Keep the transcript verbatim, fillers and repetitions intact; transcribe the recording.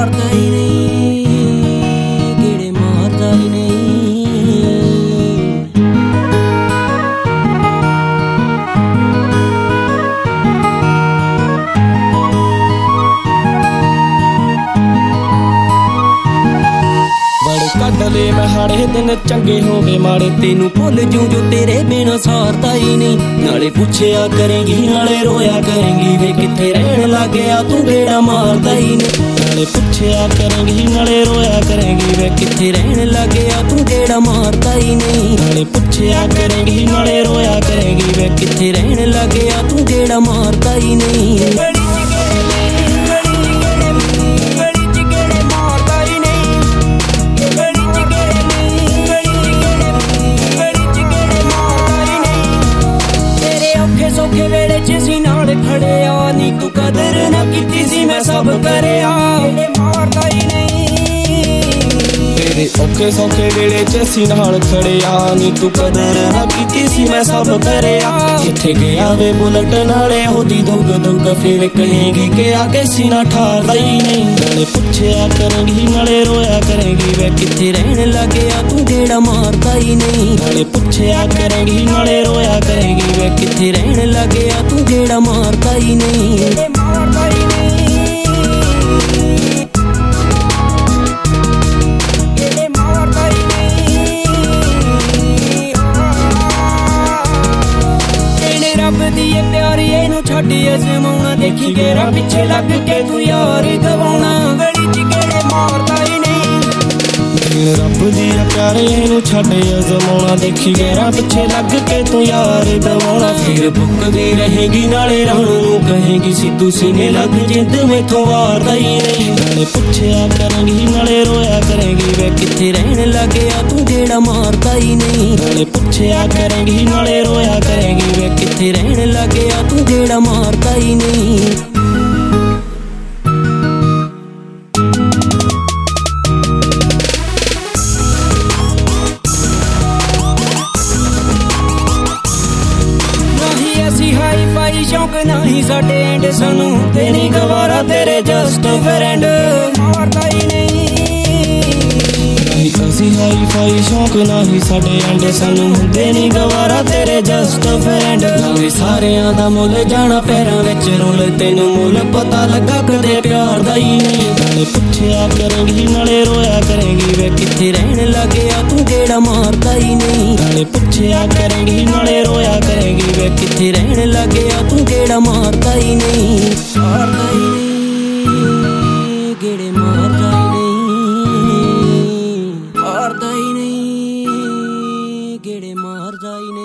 ਮਾਰਦਾ ਹੀ ਨਹੀਂ, ਗੇੜੇ ਮਾਰਦਾ ਹੀ ਨਹੀਂ। ਕੱਢ ਲੈ ਮੈਂ ਹਾੜੇ ਦਿਨ ਚੰਗੇ ਹੋ ਗਏ ਮਾੜੇ, ਤੈਨੂੰ ਭੁੱਲ ਜੂ ਜੋ ਤੇਰੇ ਬਿਨਾਂ ਸਾਰਦਾ ਹੀ ਨਹੀਂ। ਨਾਲੇ ਪੁੱਛਿਆ ਕਰੇਂਗੀ ਨਾਲੇ ਰੋਇਆ ਕਰੇਂਗੀ, ਵੇ ਕਿੱਥੇ ਰਹਿਣ ਲੱਗ ਗਿਆ ਤੂੰ ਗੇੜਾ ਮਾਰਦਾ ਹੀ ਨਹੀਂ। ਨਾਲੇ ਪੁੱਛਿਆ ਕਰੇਂਗੀ ਨਾਲੇ ਰੋਇਆ ਕਰੇਂਗੀ, ਵੇ ਕਿੱਥੇ ਰਹਿਣ ਲੱਗ ਗਿਆ ਤੂੰ ਗੇੜਾ ਮਾਰਦਾ ਹੀ ਨਹੀਂ। ਨਾਲੇ ਪੁੱਛਿਆ ਕਰੇਂਗੀ ਨਾਲੇ ਰੋਇਆ ਕਰੇਂਗੀ, ਵੇ ਕਿੱਥੇ ਰਹਿਣ ਲੱਗ ਗਿਆ ਤੂੰ ਗੇੜਾ ਮਾਰਦਾ ਹੀ ਨਹੀਂ। ਸੌਖੇ ਵੇਲੇ ਚ ਸੀ ਨਾਲ ਖੜਿਆ ਨੀ, ਤੂੰ ਕਦਰ ਨਾ ਕੀਤੀ ਸੀ ਮੈਂ ਸਭ ਕਰਿਆ, ਗੇੜੇ ਮਾਰਦਾ ਹੀ ਨਹੀਂ। ਤੇਰੇ ਔਖੇ ਸੌਖੇ ਵੇਲੇ ਚ ਸੀ ਨਾਲ ਖੜਿਆ ਨੀ, ਤੂੰ ਕਦਰ ਨਾ ਕੀਤੀ ਸੀ ਮੈਂ ਸਭ ਕਰਿਆ। ਜਿੱਥੇ ਗਿਆ ਵੇ ਬੁਲਟ ਨਾਲੇ ਉਹਦੀ ਦੁੱਗ ਦੁੱਗ, ਫਿਰ ਕਹੇਂਗੀ ਕਿ ਆ ਕੇ ਸੀਨਾ ਠਾਰਦਾ ਹੀ ਨਹੀਂ। ਨਾਲੇ ਪੁੱਛਿਆ ਕਰੇਂਗੀ ਨਾਲੇ ਰੋਇਆ ਕਰੇਂਗੀ, ਵੇ ਕਿੱਥੇ ਰਹਿਣ ਲੱਗ ਗਿਆ ਤੂੰ ਗੇੜਾ ਮਾਰਦਾ ਹੀ ਨਹੀਂ। ਨਾਲੇ ਪੁੱਛਿਆ ਕਰੇਂਗੀ ਨਾਲੇ ਰੋਇਆ ਕਰੇਂਗੀ, ਵੇ ਕਿੱਥੇ ਰਹਿਣ ਲੱਗ ਗਿਆ ਤੂੰ ਗੇੜਾ ਮਾਰਦਾ ਹੀ ਨਹੀਂ। ਗੇੜੇ ਮਾਰਦਾ ਹੀ ਨਹੀਂ, ਗੇੜੇ ਮਾਰਦਾ ਹੀ ਨਹੀਂ। ਇਹਨੇ ਰੱਬ ਦੀ ਏ ਪਿਆਰੀ ਇਹਨੂੰ ਛੱਡ ਅਜ਼ਮਾਉਣਾ, ਦੇਖੀ ਗੇਰਾ ਪਿੱਛੇ ਲੱਗ ਕੇ ਤੂੰ ਯਾਰ ਗਵਾਉਣਾ, ਗਲੀ ਚ ਗੇੜੇ ਮਾਰਦਾ ਹੀ ਨਹੀਂ। ਰੱਬ ਦੀ ਆ ਪਿਆਰੇ ਇਹਨੂੰ ਛੱਡ ਅਜ਼ਮਾਉਣਾ, ਦੇਖੀ ਗੇਰਾ ਪਿੱਛੇ ਲੱਗ ਕੇ ਤੂੰ ਯਾਰ ਦਵਾਉਣਾ। ਫਿਰ ਭੁੱਕਦੀ ਰਹੇਗੀ ਨਾਲੇ ਰਾਣੂ ਨੂੰ ਕਹੇਗੀ, ਸਿੱਧੂ ਸੀਨੇ ਲੱਗ ਜਿੰਦ ਮੈਥੋਂ ਵਾਰਦਾ ਹੀ ਨਹੀਂ। ਨਾਲੇ ਪੁੱਛਿਆ ਕਰਾਂਗੀ ਨਾਲੇ ਰੋਇਆ ਕਰੇਂਗੀ, ਵੇ ਕਿੱਥੇ ਰਹਿਣ ਲੱਗ ਗਿਆ ਤੂੰ ਗੇੜਾ ਮਾਰਦਾ ਹੀ ਨਹੀਂ। ਨਾਲੇ ਪੁੱਛਿਆ ਕਰੇਂਗੀ ਨਾਲੇ ਰੋਇਆ ਕਰੇਂਗੀ, ਵੇ ਕਿੱਥੇ ਰਹਿਣ ਲੱਗ ਗਿਆ ਤੂੰ ਗੇੜਾ ਮਾਰਦਾ ਹੀ ਨਹੀਂ। ਸ਼ੌਕ ਨਹੀਂ ਸਾਡੇ ਐਂਡ, ਸਾਨੂੰ ਹੁੰਦੇ ਨਹੀਂ ਗਵਾਰਾ ਤੇਰੇ ਜਸਟ ਫਰੈਂਡ, ਮਾਰਦਾ ਹੀ ਨਹੀਂ। ਅਸੀਂ ਹਾਈ ਫਾਈ ਸ਼ੌਕ ਨਹੀਂ ਸਾਡੇ ਐਂਡ, ਸਾਨੂੰ ਹੁੰਦੇ ਨਹੀਂ ਗਵਾਰਾ ਤੇਰੇ ਜਸਟ ਫਰੈਂਡ। ਨਾਲੇ ਸਾਰਿਆਂ ਦਾ ਮੁੱਲ ਜਾਣਾ ਪੈਰਾਂ ਵਿੱਚ ਰੋਲ, ਤੈਨੂੰ ਮੁੱਲ ਪਤਾ ਲੱਗਾ ਕਦੇ ਪਿਆਰ ਦਾ ਹੀ ਨਹੀਂ। ਨਾਲੇ ਪੁੱਛਿਆ ਕਰੇਂਗੀ ਨਾਲੇ ਰੋਇਆ ਕਰੇਂਗੀ, ਵੇ ਕਿੱਥੇ ਰਹਿਣ ਲੱਗ ਗਿਆ ਤੂੰ ਗੇੜਾ ਮਾਰਦਾ ਹੀ ਨਹੀਂ। ਨਾਲੇ ਪੁੱਛਿਆ ਕਰੇਂਗੀ ਨਾਲੇ ਰੋਇਆ ਕਰੇਂਗੀ, ਵੇ ਕਿੱਥੇ ਰਹਿਣ ਲੱਗ ਗਿਆ ਤੂੰ ਗੇੜਾ ਮਾਰਦਾ ਹੀ ਨਹੀਂ। ਮਾਰਦਾ ਹੀ ਨਹੀਂ, ਗੇੜੇ ਮਾਰਦਾ ਹੀ ਨਹੀਂ, ਮਾਰਦਾ ਹੀ ਨਹੀਂ, ਗੇੜੇ ਮਾਰਦਾ ਹੀ ਨਹੀਂ।